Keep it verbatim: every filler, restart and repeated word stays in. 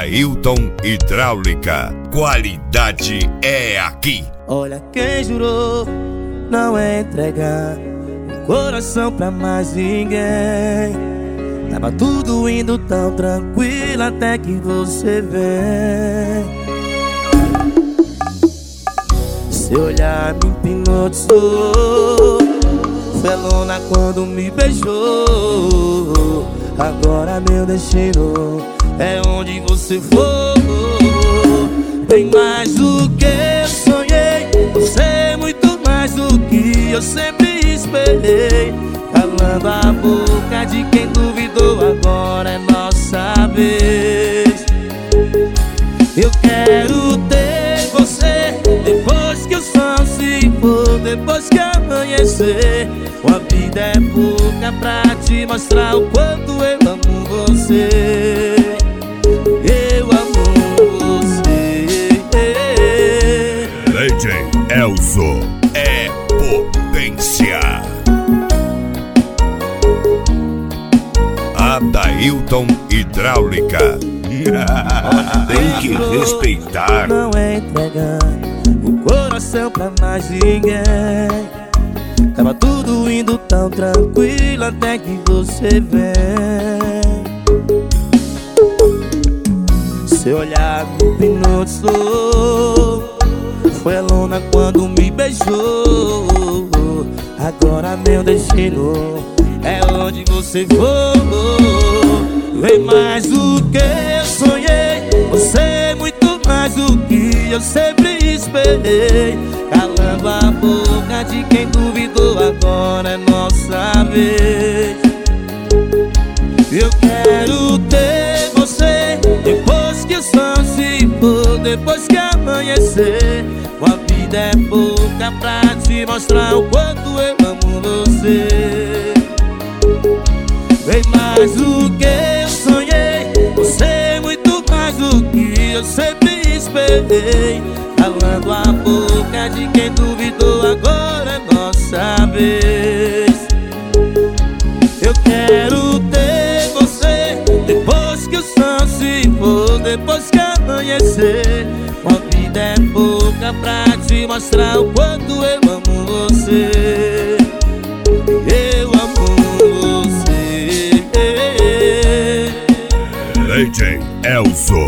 Adailton Hidráulica, qualidade é aqui. Olha quem jurou não entregar o coração pra mais ninguém. Tava tudo indo tão tranquilo até que você vem. Seu olhar me hipnotizou, foi a lona quando me beijou. Agora meu destino é onde você for. Bem mais do que eu sonhei, você é muito mais do que eu sempre esperei. Calando a boca de quem duvidou, agora é nossa vez. Eu quero ter você depois que o sol se for, depois que amanhecer. Uma vida é pouca pra te mostrar o quanto eu amo você. Eu amo você. D J Elzo é potência. Adailton Hidráulica. Tem que respeitar. Não entregar o coração pra mais ninguém. Tava tudo indo tão tranquilo até que você vem. Seu olhar me hipnotizou, foi a lona quando me beijou. Agora meu destino é onde você for. Vem mais do que eu sonhei, você é muito mais do que eu sempre esperei. Calando a boca de quem duvidou, agora é nossa vez. Eu quero ter você depois que o sol se for, depois que amanhecer. Uma vida é pouca pra te mostrar o quanto eu amo você. Bem mais do que eu sonhei, você é muito mais do que eu sempre esperei. Calando a boca de quem duvidou, agora é nossa vez. Eu quero ter você depois que o sol se for, depois que amanhecer. Uma vida é pouca pra te mostrar o quanto eu amo você. Eu amo você. D J Elzo